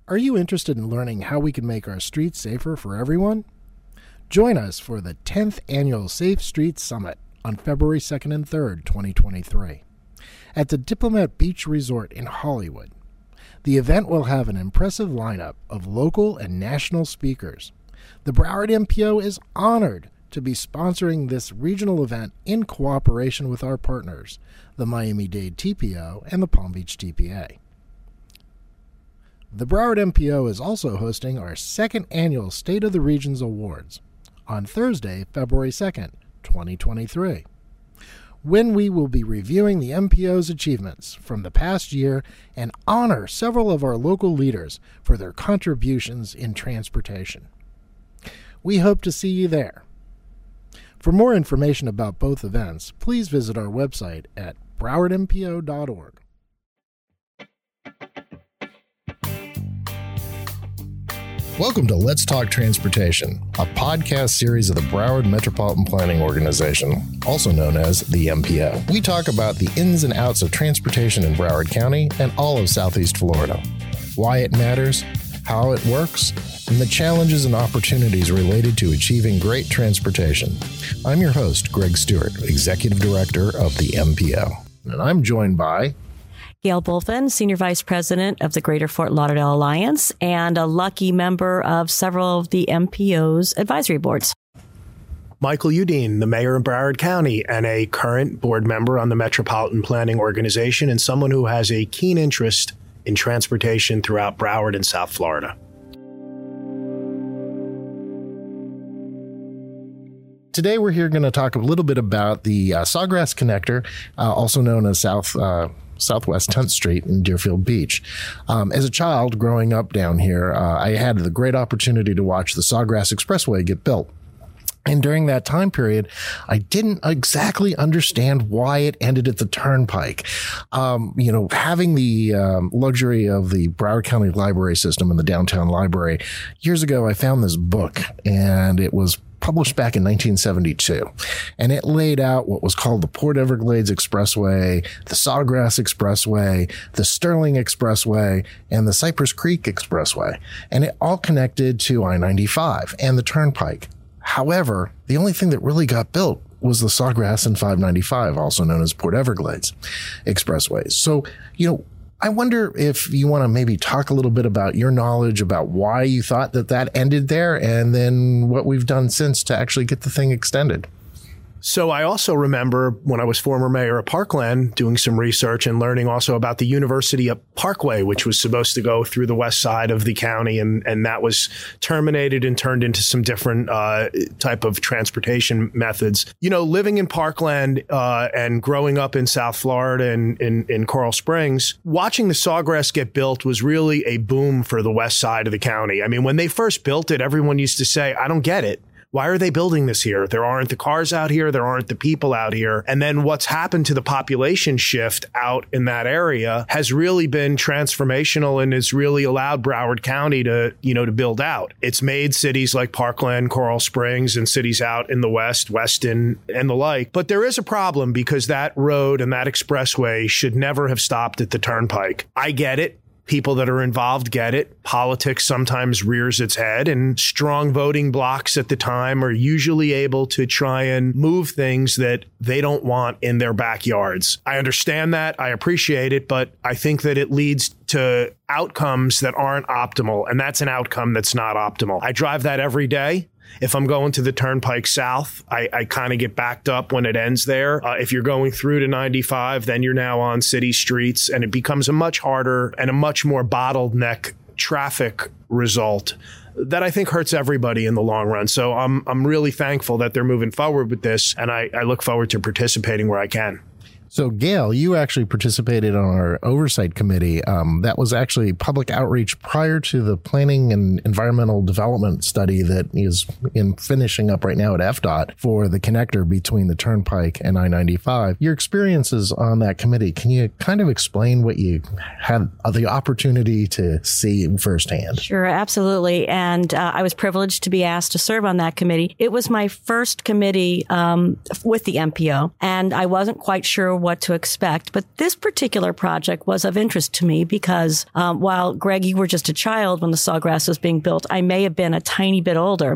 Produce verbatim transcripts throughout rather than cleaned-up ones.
Are you interested in learning how we can make our streets safer for everyone? Join us for the tenth Annual Safe Streets Summit on February second and third, twenty twenty-three, at the Diplomat Beach Resort in Hollywood. The event will have an impressive lineup of local and national speakers. The Broward M P O is honored to be sponsoring this regional event in cooperation with our partners, the Miami-Dade T P O and the Palm Beach T P A. The Broward M P O is also hosting our second annual State of the Regions Awards on Thursday, February second, twenty twenty-three, when we will be reviewing the M P O's achievements from the past year and honor several of our local leaders for their contributions in transportation. We hope to see you there. For more information about both events, please visit our website at broward m p o dot org. Welcome to Let's Talk Transportation, a podcast series of the Broward Metropolitan Planning Organization, also known as the M P O. We talk about the ins and outs of transportation in Broward County and all of Southeast Florida, why it matters, how it works, and the challenges and opportunities related to achieving great transportation. I'm your host, Greg Stewart, Executive Director of the M P O, and I'm joined by Gail Bulfin, Senior Vice President of the Greater Fort Lauderdale Alliance and a lucky member of several of the M P O's advisory boards. Michael Udine, the Mayor of Broward County and a current board member on the Metropolitan Planning Organization and someone who has a keen interest in transportation throughout Broward and South Florida. Today we're here going to talk a little bit about the uh, Sawgrass Connector, uh, also known as South uh, Southwest tenth Street in Deerfield Beach. Um, as a child growing up down here, uh, I had the great opportunity to watch the Sawgrass Expressway get built. And during that time period, I didn't exactly understand why it ended at the Turnpike. Um, you know, having the um, luxury of the Broward County Library System and the downtown library, years ago I found this book, and it was published back in nineteen seventy-two, and it laid out what was called the Port Everglades Expressway, the Sawgrass Expressway, the Sterling Expressway, and the Cypress Creek Expressway, and it all connected to I ninety-five and the Turnpike. However, the only thing that really got built was the Sawgrass and five ninety-five, also known as Port Everglades Expressways. So, you know, I wonder if you want to maybe talk a little bit about your knowledge about why you thought that that ended there and then what we've done since to actually get the thing extended. So I also remember when I was former mayor of Parkland doing some research and learning also about the University Parkway, which was supposed to go through the west side of the county. And, and that was terminated and turned into some different uh, type of transportation methods. You know, living in Parkland uh, and growing up in South Florida and in, in Coral Springs, watching the Sawgrass get built was really a boom for the west side of the county. I mean, when they first built it, everyone used to say, I don't get it. Why are they building this here? There aren't the cars out here. There aren't the people out here. And then what's happened to the population shift out in that area has really been transformational and has really allowed Broward County to, you know, to build out. It's made cities like Parkland, Coral Springs, and cities out in the west, Weston, and the like. But there is a problem because that road and that expressway should never have stopped at the Turnpike. I get it. People that are involved get it. Politics sometimes rears its head, and strong voting blocs at the time are usually able to try and move things that they don't want in their backyards. I understand that. I appreciate it, but I think that it leads to outcomes that aren't optimal, and that's an outcome that's not optimal. I drive that every day. If I'm going to the Turnpike South, I, I kind of get backed up when it ends there. Uh, if you're going through to ninety-five, then you're now on city streets, and it becomes a much harder and a much more bottleneck traffic result that I think hurts everybody in the long run. So I'm I'm really thankful that they're moving forward with this, and I, I look forward to participating where I can. So, Gail, you actually participated on our oversight committee. Um, that was actually public outreach prior to the planning and environmental development study that is in finishing up right now at F D O T for the connector between the Turnpike and I ninety-five. Your experiences on that committee, can you kind of explain what you had the opportunity to see firsthand? Sure, absolutely. And uh, I was privileged to be asked to serve on that committee. It was my first committee um, with the M P O, and I wasn't quite sure what to expect. But this particular project was of interest to me because um, while, Greg, you were just a child when the Sawgrass was being built, I may have been a tiny bit older.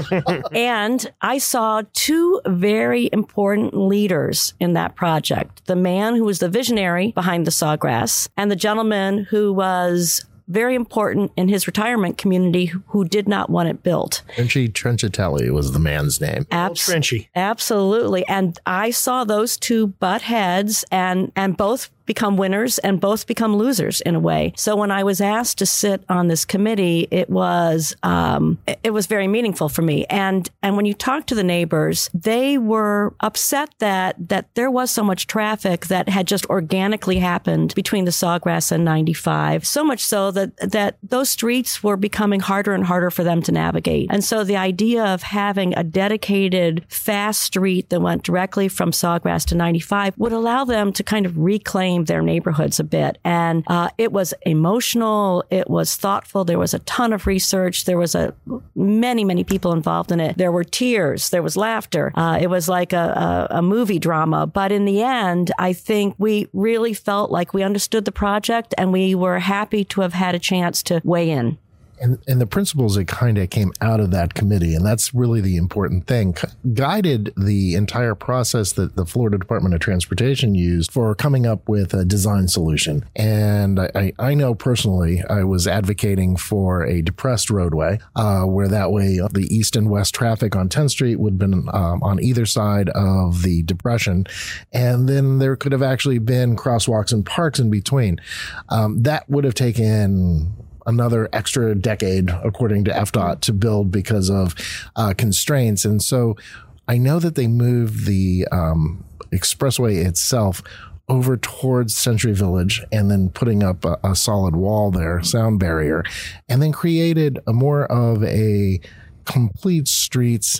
And I saw two very important leaders in that project. The man who was the visionary behind the Sawgrass and the gentleman who was very important in his retirement community who did not want it built. Trenchy Trenchatelli was the man's name. Abs- Trenchy. Absolutely. And I saw those two butt heads and, and both become winners and both become losers in a way. So when I was asked to sit on this committee, it was um, it was very meaningful for me. And and when you talk to the neighbors, they were upset that that there was so much traffic that had just organically happened between the Sawgrass and ninety-five. So much so that that those streets were becoming harder and harder for them to navigate. And so the idea of having a dedicated fast street that went directly from Sawgrass to ninety-five would allow them to kind of reclaim their neighborhoods a bit. And uh, it was emotional. It was thoughtful. There was a ton of research. There was a many, many people involved in it. There were tears. There was laughter. Uh, it was like a, a, a movie drama. But in the end, I think we really felt like we understood the project and we were happy to have had a chance to weigh in. And, and the principles that kind of came out of that committee, and that's really the important thing, guided the entire process that the Florida Department of Transportation used for coming up with a design solution. And I, I know personally, I was advocating for a depressed roadway, uh, where that way the east and west traffic on tenth Street would have been um, on either side of the depression. And then there could have actually been crosswalks and parks in between. Um, that would have taken another extra decade, according to F D O T, to build because of uh, constraints. And so I know that they moved the um, expressway itself over towards Century Village and then putting up a, a solid wall there, sound barrier, and then created a more of a complete streets,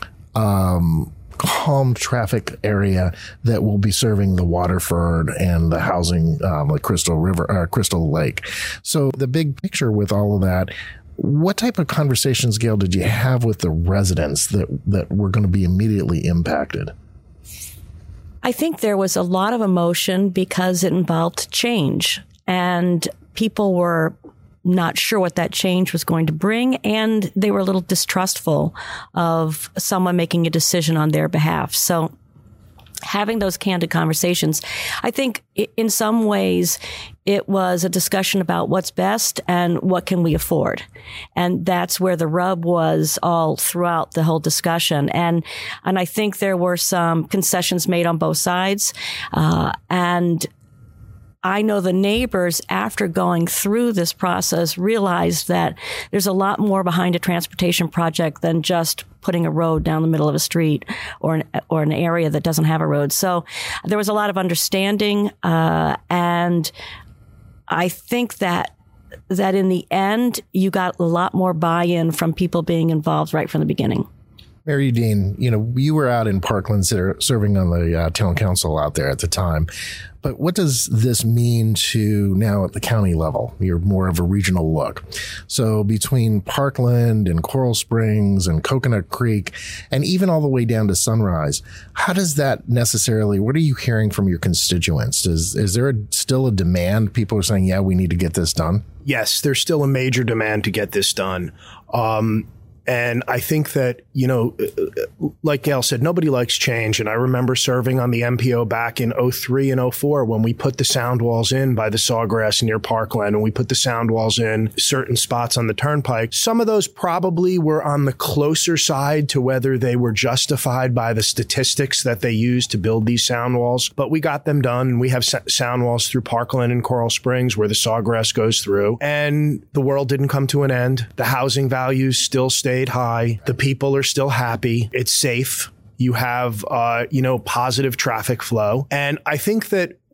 um, calm traffic area that will be serving the Waterford and the housing, um, like Crystal River, uh, Crystal Lake. So the big picture with all of that, what type of conversations, Gail, did you have with the residents that, that were going to be immediately impacted? I think there was a lot of emotion because it involved change, and people were not sure what that change was going to bring, and they were a little distrustful of someone making a decision on their behalf. So having those candid conversations, I think in some ways it was a discussion about what's best and what can we afford. And that's where the rub was all throughout the whole discussion. And, and I think there were some concessions made on both sides. Uh, and I know the neighbors, after going through this process, realized that there's a lot more behind a transportation project than just putting a road down the middle of a street or an, or an area that doesn't have a road. So there was a lot of understanding, uh, and I think that that in the end, you got a lot more buy-in from people being involved right from the beginning. Mary Dean, you know, you were out in Parkland serving on the uh, town council out there at the time. But what does this mean to now at the county level? You're more of a regional look. So between Parkland and Coral Springs and Coconut Creek and even all the way down to Sunrise, how does that necessarily, what are you hearing from your constituents? Is, is there a, still a demand? People are saying, yeah, we need to get this done? Yes, there's still a major demand to get this done. Um, And I think that, you know, like Gail said, nobody likes change. And I remember serving on the M P O back in oh three and oh four when we put the sound walls in by the Sawgrass near Parkland, and we put the sound walls in certain spots on the turnpike. Some of those probably were on the closer side to whether they were justified by the statistics that they used to build these sound walls. But we got them done, and we have sound walls through Parkland and Coral Springs where the Sawgrass goes through. And the world didn't come to an end. The housing values still stay high. The people are still happy. It's safe. You have, uh, you know, positive traffic flow. And I think that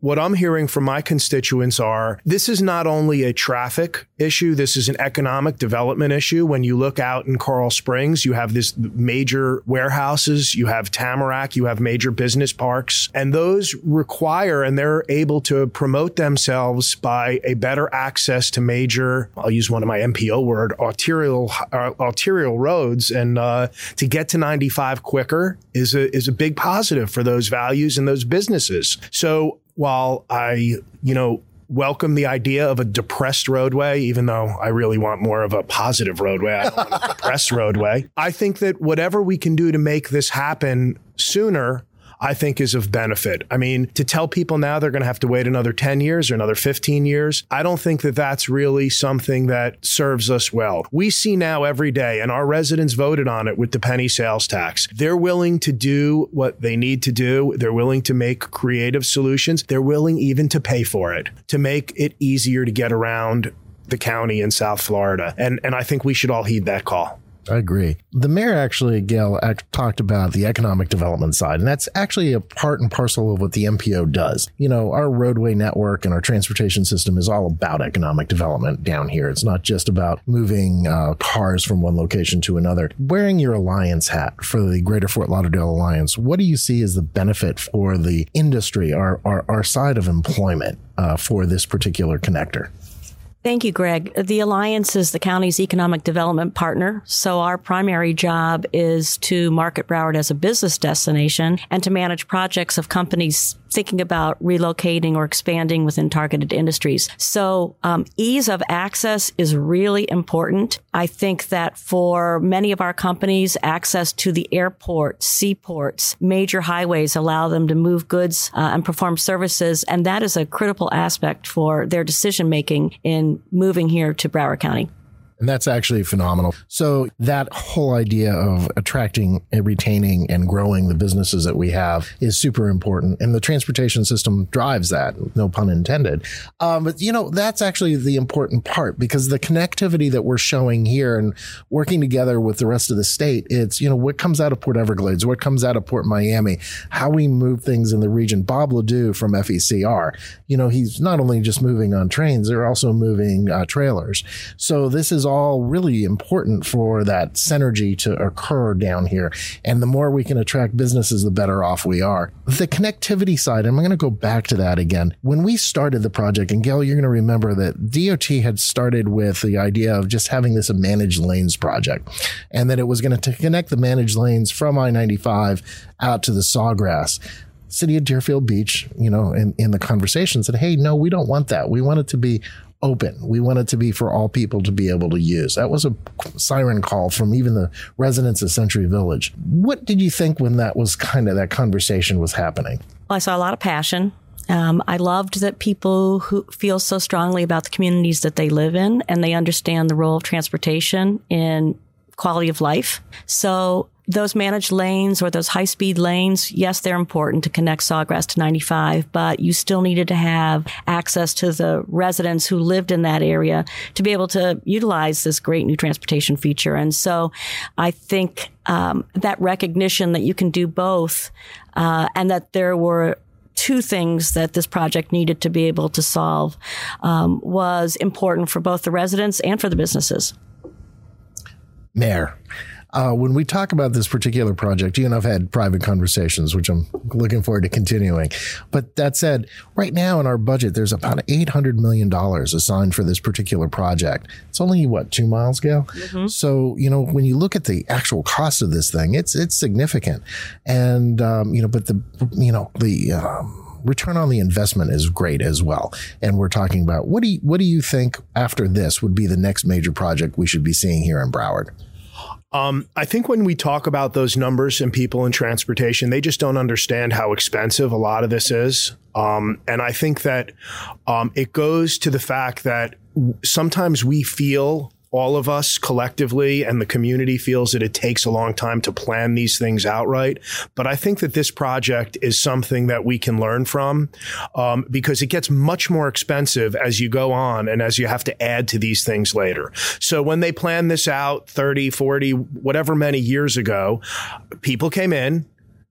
what I'm hearing from my constituents are, this is not only a traffic issue, this is an economic development issue. When you look out in Coral Springs, you have this major warehouses, you have Tamarack, you have major business parks, and those require, and they're able to promote themselves by a better access to major, I'll use one of my M P O word, arterial uh, arterial roads, and uh, to get to ninety-five quicker is a is a big positive for those values and those businesses. So while I, you know, welcome the idea of a depressed roadway, even though I really want more of a positive roadway, I don't want a depressed roadway, I think that whatever we can do to make this happen sooner, I think is of benefit. I mean, to tell people now they're going to have to wait another ten years or another fifteen years, I don't think that that's really something that serves us well. We see now every day, and our residents voted on it with the penny sales tax. They're willing to do what they need to do. They're willing to make creative solutions. They're willing even to pay for it, to make it easier to get around the county in South Florida. And, and I think we should all heed that call. I agree. The mayor actually, Gail, act, talked about the economic development side, and that's actually a part and parcel of what the M P O does. You know, our roadway network and our transportation system is all about economic development down here. It's not just about moving uh, cars from one location to another. Wearing your Alliance hat for the Greater Fort Lauderdale Alliance, what do you see as the benefit for the industry, our, our, our side of employment uh, for this particular connector? Thank you, Greg. The Alliance is the county's economic development partner. So our primary job is to market Broward as a business destination and to manage projects of companies thinking about relocating or expanding within targeted industries. So um, ease of access is really important. I think that for many of our companies, access to the airport, seaports, major highways allow them to move goods uh, and perform services. And that is a critical aspect for their decision making in moving here to Broward County. And that's actually phenomenal. So that whole idea of attracting and retaining and growing the businesses that we have is super important. And the transportation system drives that, no pun intended. Um, but, you know, that's actually the important part, because the connectivity that we're showing here and working together with the rest of the state, it's, you know, what comes out of Port Everglades, what comes out of Port Miami, how we move things in the region. Bob Ledoux from F E C R, you know, he's not only just moving on trains, they're also moving uh, trailers. So this is all all really important for that synergy to occur down here. And the more we can attract businesses, the better off we are. The connectivity side, I'm going to go back to that again. When we started the project, and Gail, you're going to remember that D O T had started with the idea of just having this a managed lanes project, and that it was going to connect the managed lanes from I ninety-five out to the Sawgrass. City of Deerfield Beach, you know, in, in the conversation said, hey, no, we don't want that. We want it to be open. We want it to be for all people to be able to use. That was a siren call from even the residents of Century Village. What did you think when that was kind of that conversation was happening? Well, I saw a lot of passion. Um, I loved that people who feel so strongly about the communities that they live in, and they understand the role of transportation in quality of life. So those managed lanes or those high-speed lanes, yes, they're important to connect Sawgrass to ninety-five, but you still needed to have access to the residents who lived in that area to be able to utilize this great new transportation feature. And so I think um, that recognition that you can do both uh, and that there were two things that this project needed to be able to solve um, was important for both the residents and for the businesses. Mayor, uh, when we talk about this particular project, you and I've had private conversations, which I'm looking forward to continuing. But that said, right now in our budget, there's about eight hundred million dollars assigned for this particular project. It's only, what, two miles, Gail? Mm-hmm. So, you know, when you look at the actual cost of this thing, it's it's significant. And, um, you know, but the, you know, the... Um, return on the investment is great as well. And we're talking about, what do you, what do you think after this would be the next major project we should be seeing here in Broward? Um, I think when we talk about those numbers and people in transportation, they just don't understand how expensive a lot of this is. Um, and I think that um, it goes to the fact that sometimes we feel, all of us collectively, and the community feels that it takes a long time to plan these things out right. But I think that this project is something that we can learn from, um, because it gets much more expensive as you go on and as you have to add to these things later. So when they planned this out thirty, forty, whatever many years ago, people came in,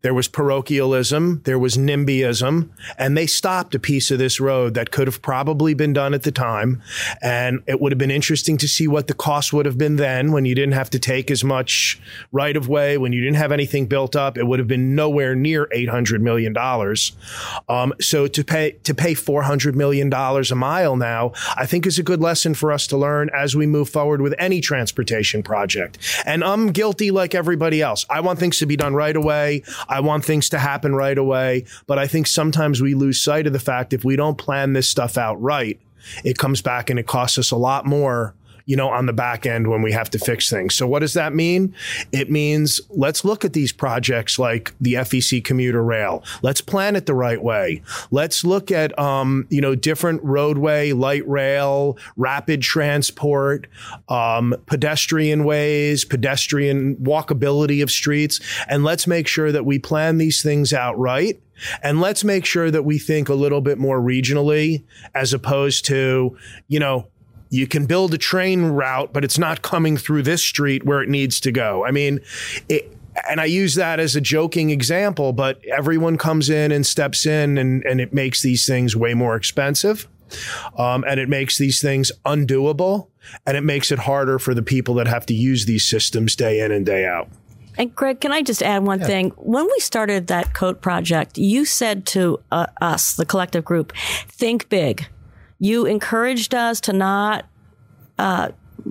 there was parochialism, there was NIMBYism, and they stopped a piece of this road that could have probably been done at the time. And it would have been interesting to see what the cost would have been then when you didn't have to take as much right of way, when you didn't have anything built up. It would have been nowhere near eight hundred million dollars. Um, so to pay to pay four hundred million dollars a mile now, I think is a good lesson for us to learn as we move forward with any transportation project. And I'm guilty like everybody else. I want things to be done right away. I want things to happen right away, but I think sometimes we lose sight of the fact if we don't plan this stuff out right, it comes back and it costs us a lot more, you know, on the back end when we have to fix things. So what does that mean? It means let's look at these projects like the F E C commuter rail. Let's plan it the right way. Let's look at, um, you know, different roadway, light rail, rapid transport, um, pedestrian ways, pedestrian walkability of streets. And let's make sure that we plan these things out right. And let's make sure that we think a little bit more regionally as opposed to, you know, you can build a train route, but it's not coming through this street where it needs to go. I mean, it, and I use that as a joking example, but everyone comes in and steps in and, and it makes these things way more expensive. Um, and it makes these things undoable, and it makes it harder for the people that have to use these systems day in and day out. And Greg, can I just add one yeah. thing? When we started that COAT project, you said to uh, us, the collective group, think big. You encouraged us to not uh,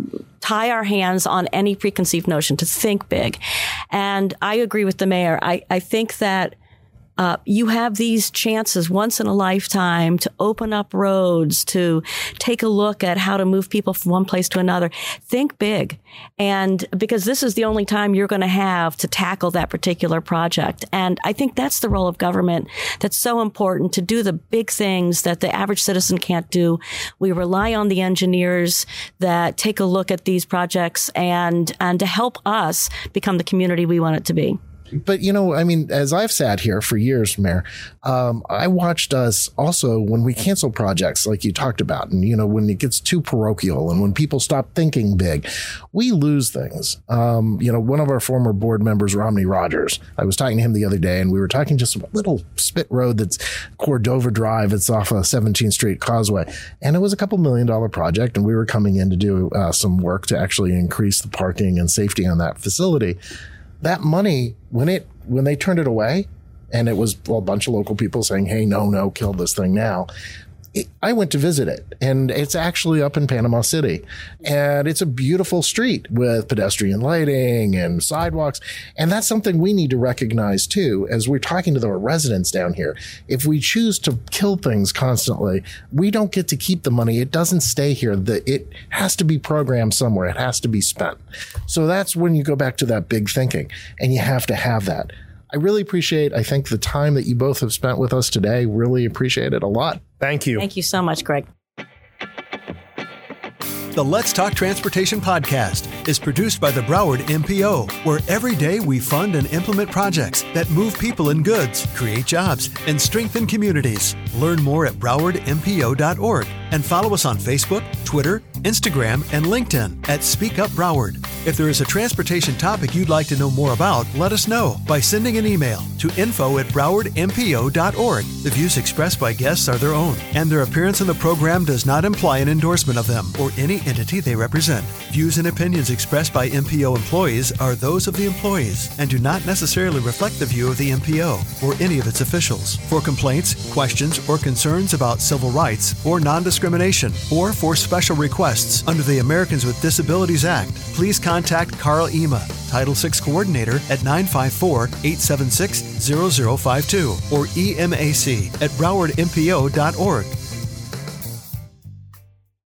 tie our hands on any preconceived notion, to think big. And I agree with the mayor. I, I think that Uh, you have these chances once in a lifetime to open up roads, to take a look at how to move people from one place to another. Think big. And because this is the only time you're going to have to tackle that particular project. And I think that's the role of government that's so important, to do the big things that the average citizen can't do. We rely on the engineers that take a look at these projects and, and to help us become the community we want it to be. But, you know, I mean, as I've sat here for years, Mayor, um, I watched us also when we cancel projects like you talked about, and, you know, when it gets too parochial and when people stop thinking big, we lose things. Um, you know, one of our former board members, Romney Rogers, I was talking to him the other day, and we were talking just a little spit road that's Cordova Drive. It's off a seventeenth Street Causeway. And it was a couple million dollar project, and we were coming in to do uh, some work to actually increase the parking and safety on that facility. That money, when it when they turned it away, and it was well, a bunch of local people saying, hey, no, no, kill this thing now. It, I went to visit it, and it's actually up in Panama City. And it's a beautiful street with pedestrian lighting and sidewalks. And that's something we need to recognize, too, as we're talking to the residents down here. If we choose to kill things constantly, we don't get to keep the money. It doesn't stay here. The, it has to be programmed somewhere. It has to be spent. So that's when you go back to that big thinking, and you have to have that. I really appreciate, I think, the time that you both have spent with us today. Really appreciate it a lot. Thank you. Thank you so much, Greg. The Let's Talk Transportation podcast is produced by the Broward M P O, where every day we fund and implement projects that move people and goods, create jobs, and strengthen communities. Learn more at broward m p o dot org and follow us on Facebook, Twitter, Instagram, and LinkedIn at Speak Up Broward. If there is a transportation topic you'd like to know more about, let us know by sending an email to info at broward m p o dot org. The views expressed by guests are their own, and their appearance in the program does not imply an endorsement of them or any entity they represent. Views and opinions expressed by M P O employees are those of the employees and do not necessarily reflect the view of the M P O or any of its officials. For complaints, questions, or concerns about civil rights or non-discrimination, or for special requests under the Americans with Disabilities Act, please contact Carl Ema, Title six Coordinator at nine five four, eight seven six, zero zero five two or E M A C at broward m p o dot org.